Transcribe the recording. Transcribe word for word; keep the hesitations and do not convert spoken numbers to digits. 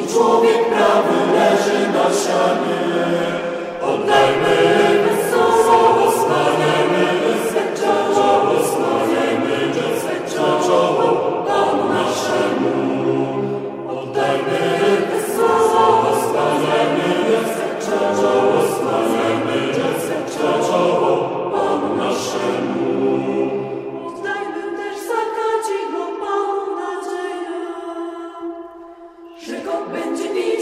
i człowiek prawy leży na sianie. Oddajmy wesoło, skłaniajmy swe czoło, skłaniajmy swe czoło Panu naszemu. Oddajmy wesoło, skłaniajmy swe czoło, skłaniajmy swe czoło Panu naszemu. Oddajmy też za kadzidło Panu nadzieję, że go będzie widzieć.